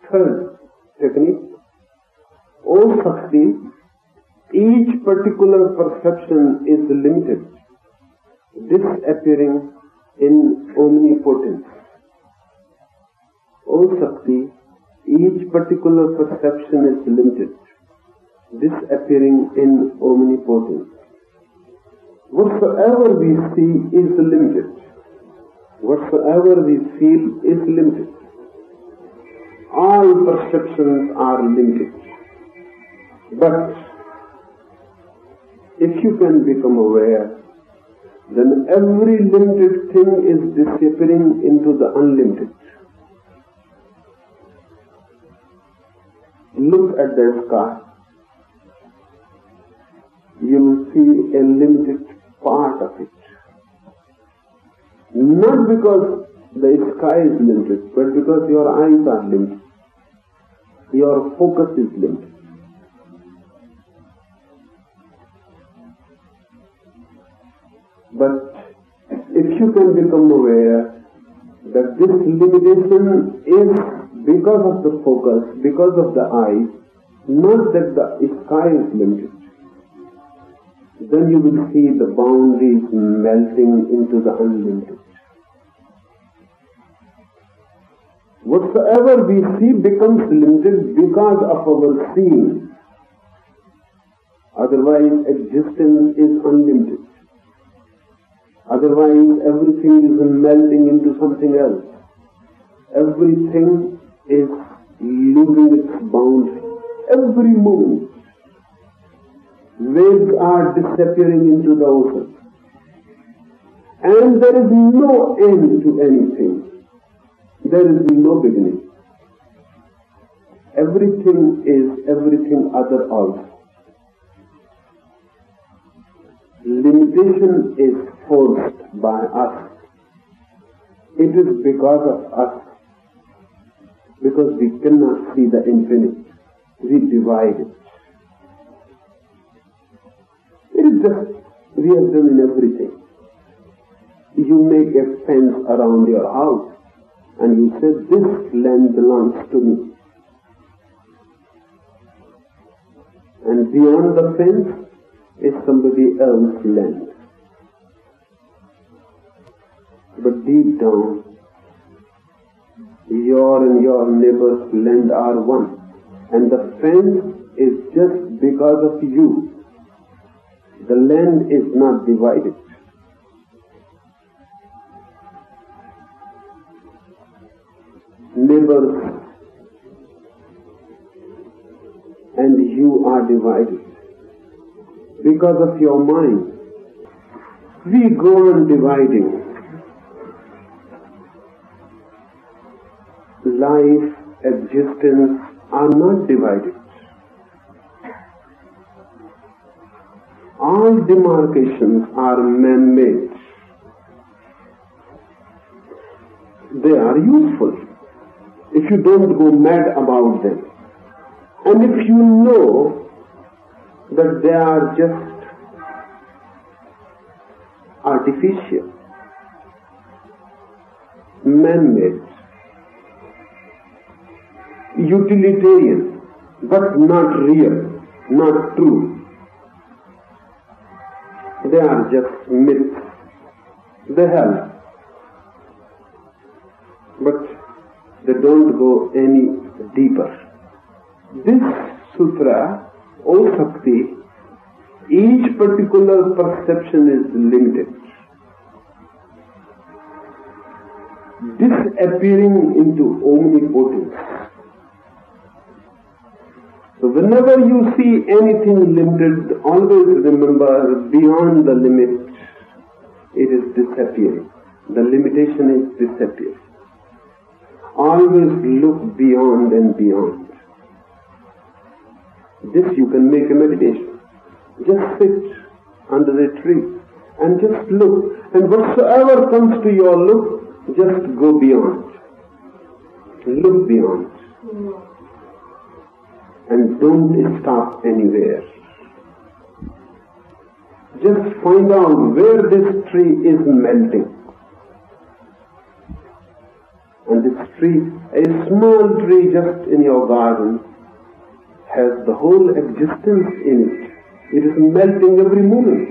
Third technique, O Shakti, each particular perception is limited, disappearing in omnipotence. O Shakti, each particular perception is limited, disappearing in omnipotence. Whatsoever we see is limited. Whatsoever we feel is limited. All perceptions are limited. But if you can become aware, then every limited thing is disappearing into the unlimited. Look at the sky. You will see a limited part of it. Not because the sky is limited, but because your eyes are limited. Your focus is limited. But if you can become aware that this limitation is because of the focus, because of the eyes, not that the sky is limited, then you will see the boundaries melting into the unlimited. Whatsoever we see becomes limited because of our seeing. Otherwise, existence is unlimited. Otherwise, everything is melting into something else. Everything is losing its boundary. Every moment, waves are disappearing into the ocean. And there is no end to anything. There is no beginning. Everything is everything other also. Limitation is forced by us. It is because of us. Because we cannot see the infinite. We divide it. It is just, we have done in everything. You make a fence around your house and you say, this land belongs to me. And beyond the fence is somebody else's land. But deep down, your and your neighbor's land are one. And the fence is just because of you. The land is not divided. Neighbors and you are divided because of your mind. We go on dividing. Life, existence are not divided. All demarcations are man-made. They are useful if you don't go mad about them. And if you know that they are just artificial, man-made, utilitarian, but not real, not true. They are just myths. They help, but they don't go any deeper. This sutra, O Shakti, each particular perception is limited, disappearing into omnipotence. So whenever you see anything limited, always remember beyond the limit, it is disappearing. The limitation is disappearing. Always look beyond and beyond. This you can make a meditation. Just sit under a tree and just look. And whatsoever comes to your look, just go beyond. Look beyond. And don't stop anywhere. Just find out where this tree is melting. And this tree, a small tree just in your garden, has the whole existence in it. It is melting every moment.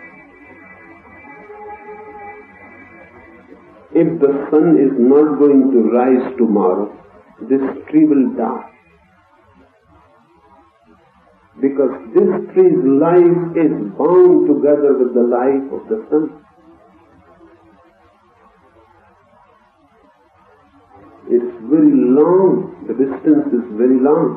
If the sun is not going to rise tomorrow, this tree will die. Because this tree's life is bound together with the life of the sun. It's very long, the distance is very long.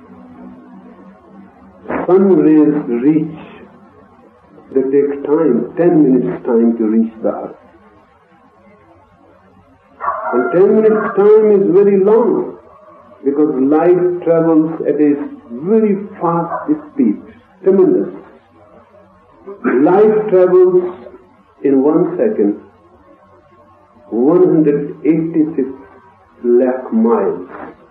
Sun rays reach, they take time, 10 minutes time to reach the earth. And 10 minutes time is very long, because light travels at a very fast speed, tremendous. Light travels in 1 second, 186 lakh miles.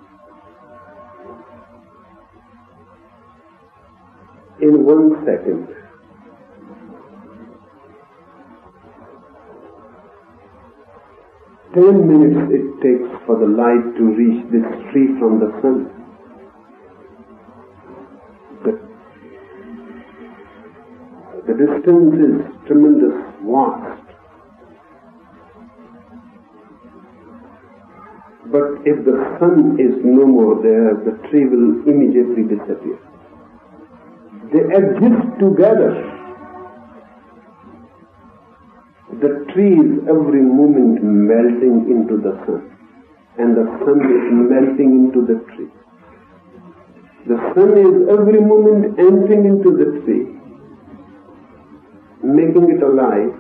In 1 second. Ten minutes it takes for the light to reach this tree from the sun. The distance is tremendous, vast. But if the sun is no more there, the tree will immediately disappear. They exist together. The tree is every moment melting into the sun, and the sun is melting into the tree. The sun is every moment entering into the tree, making it alive.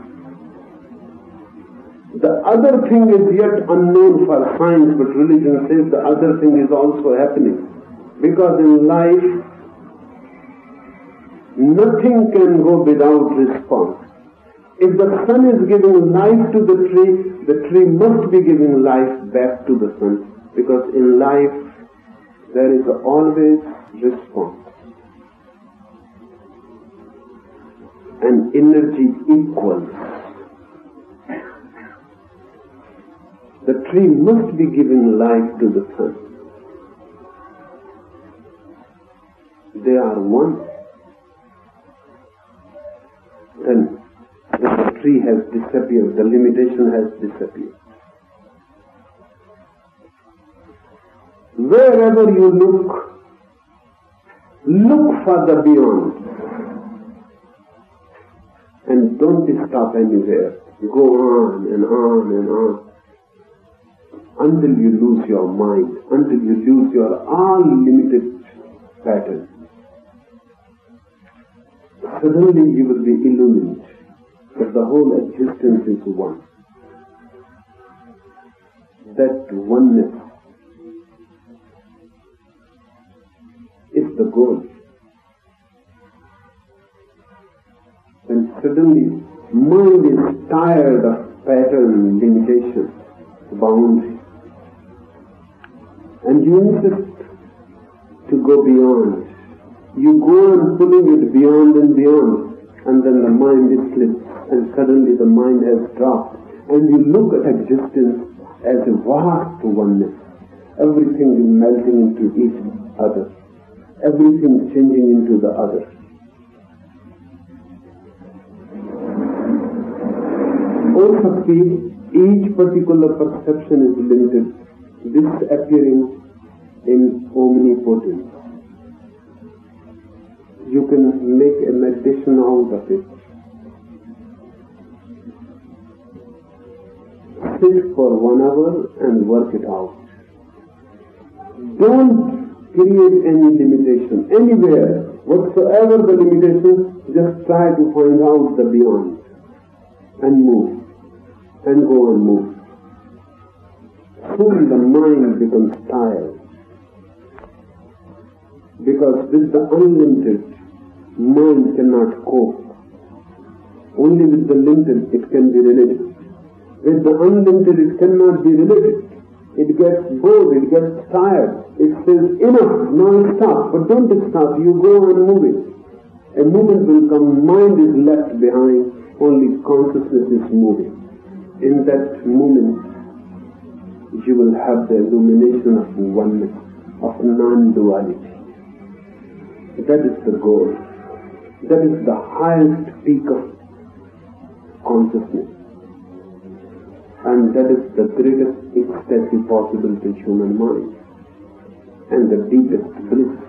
The other thing is yet unknown for science, but religion says the other thing is also happening. Because in life, nothing can go without response. If the sun is giving life to the tree must be giving life back to the sun. Because in life, there is always response. And energy equals. The tree must be giving life to the sun. They are one. Then the tree has disappeared, the limitation has disappeared. Wherever you look for the beyond. And don't stop anywhere. Go on and on and on. Until you lose your mind, until you lose your unlimited pattern. Suddenly you will be illumined that the whole existence is one. That oneness is the goal. And suddenly mind is tired of pattern, limitation, boundary. And you insist to go beyond. You go on pulling it beyond and beyond, and then the mind is slipped, and suddenly the mind has dropped, and you look at existence as a vast oneness. Everything is melting into each other. Everything changing into the other. Also see, each particular perception is limited. This appearing in omnipotence. You can make a meditation out of it. Sit for 1 hour and work it out. Don't create any limitation. Anywhere, whatsoever the limitation, just try to find out the beyond. And move. And go and move. Soon the mind becomes tired. Because with the unlimited, mind cannot cope. Only with the limited it can be related. With the unlimited it cannot be related. It gets bored, it gets tired. It says, enough, now stop. But don't stop, you go on moving. A moment will come, mind is left behind, only consciousness is moving. In that moment, you will have the illumination of oneness, of non-duality. That is the goal. That is the highest peak of consciousness. And that is the greatest ecstasy possible to human mind. And the deepest bliss.